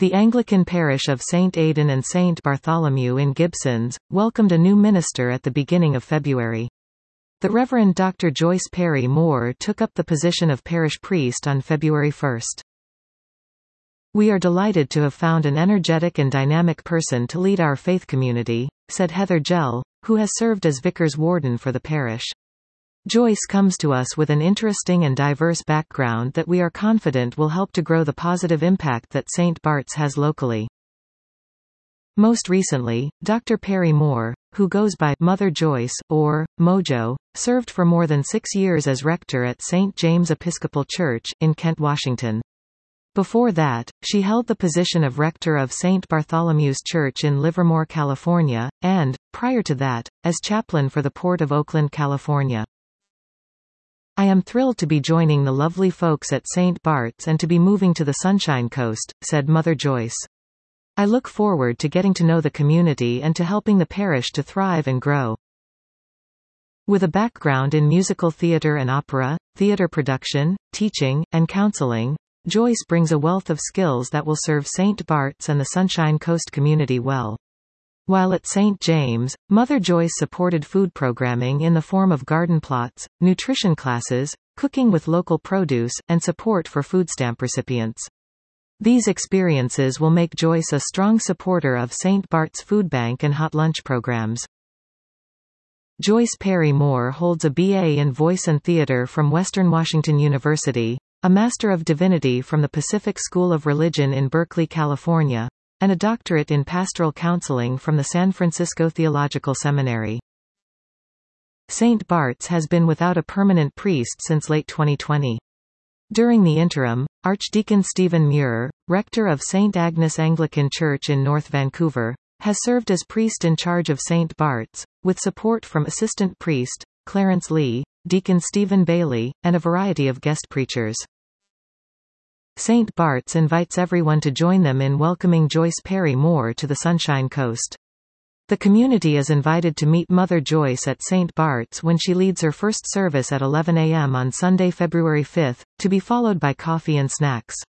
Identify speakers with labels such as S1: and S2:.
S1: The Anglican parish of St. Aidan and St. Bartholomew in Gibsons welcomed a new minister at the beginning of February. The Reverend Dr. Joyce Perry Moore took up the position of parish priest on February 1. "We are delighted to have found an energetic and dynamic person to lead our faith community," said Heather Gell, who has served as vicar's warden for the parish. "Joyce comes to us with an interesting and diverse background that we are confident will help to grow the positive impact that St. Bart's has locally." Most recently, Dr. Perry Moore, who goes by Mother Joyce, or Mojo, served for more than 6 years as rector at St. James Episcopal Church, in Kent, Washington. Before that, she held the position of rector of St. Bartholomew's Church in Livermore, California, and, prior to that, as chaplain for the Port of Oakland, California. "I am thrilled to be joining the lovely folks at St. Bart's and to be moving to the Sunshine Coast," said Mother Joyce. "I look forward to getting to know the community and to helping the parish to thrive and grow." With a background in musical theater and opera, theater production, teaching, and counseling, Joyce brings a wealth of skills that will serve St. Bart's and the Sunshine Coast community well. While at St. James, Mother Joyce supported food programming in the form of garden plots, nutrition classes, cooking with local produce, and support for food stamp recipients. These experiences will make Joyce a strong supporter of St. Bart's Food Bank and hot lunch programs. Joyce Perry Moore holds a BA in Voice and Theater from Western Washington University, a Master of Divinity from the Pacific School of Religion in Berkeley, California, and a doctorate in pastoral counseling from the San Francisco Theological Seminary. St. Bart's has been without a permanent priest since late 2020. During the interim, Archdeacon Stephen Muir, rector of St. Agnes Anglican Church in North Vancouver, has served as priest in charge of St. Bart's, with support from assistant priest Clarence Lee, Deacon Stephen Bailey, and a variety of guest preachers. St. Bart's invites everyone to join them in welcoming Joyce Perry Moore to the Sunshine Coast. The community is invited to meet Mother Joyce at St. Bart's when she leads her first service at 11 a.m. on Sunday, February 5, to be followed by coffee and snacks.